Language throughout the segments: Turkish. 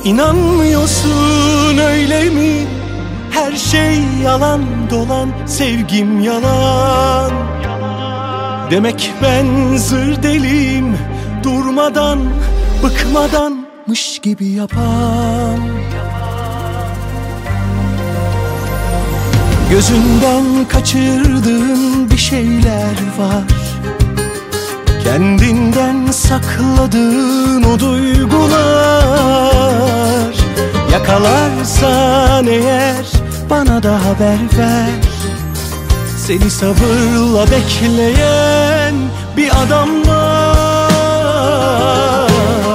İnanmıyorsun öyle mi? Her şey yalan dolan, sevgim yalan. Demek ben zır deliyim, durmadan, bıkmadanmış gibi yapan. Gözünden kaçırdığın bir şeyler var, kendinden sakladığın o duygular. Yakalarsan eğer bana da haber ver. Seni sabırla bekleyen bir adam var.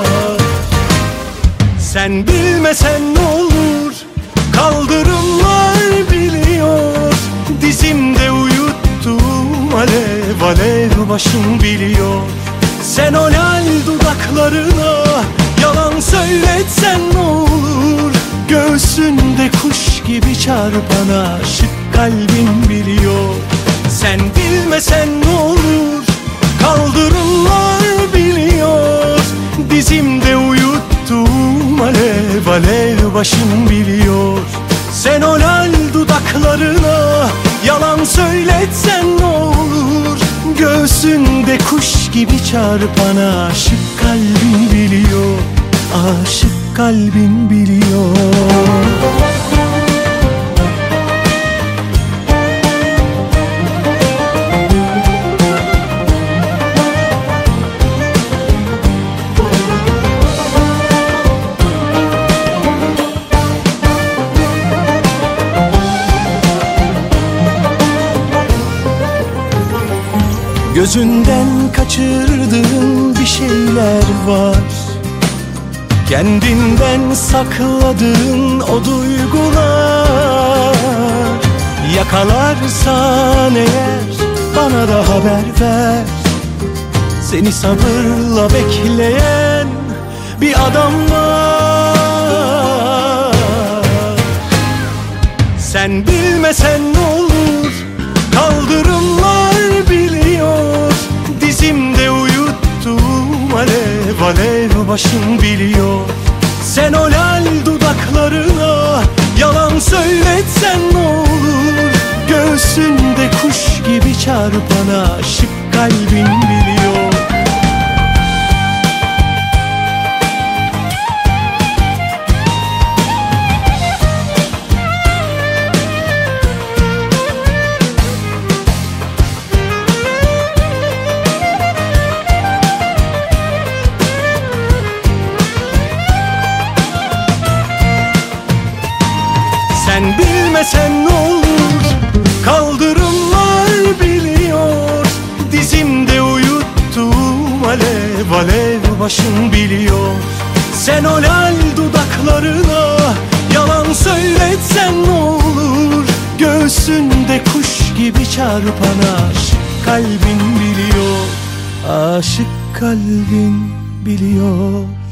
Sen bilmesen ne olur, kaldırımlar biliyor. Dizimde uyuttum alev alev başım biliyor. Sen o lal dudaklarına yalan söyletsen ne olur? Göğsünde kuş gibi çarpan aşık kalbin biliyor. Sen bilmesen ne olur, kaldırımlar biliyor. Dizimde uyuttum alev alev başım biliyor. Sen o lal dudaklarına yalan söyletsen ne olur? Göğsünde kuş gibi çarpan aşık kalbin biliyor. Aşık kalbin biliyor. Gözünden kaçırdığın bir şeyler var, kendinden sakladığın o duygular. Yakalarsan eğer bana da haber ver. Seni sabırla bekleyen bir adam var. Sen bilmesen ne olur, kaldırımlar biliyor. Dizimde uyuttum alev alev başım biliyor. Sen o lal dudaklarına yalan söyletsen ne olur? Göğsünde kuş gibi çarpan aşık kalbin biliyor. Sen bilmesen ne olur, kaldırımlar biliyor. Dizimde uyuttum alev alev başım biliyor. Sen o lal dudaklarına yalan söyletsen ne olur? Göğsünde kuş gibi çarpan aşık kalbin biliyor. Aşık kalbin biliyor.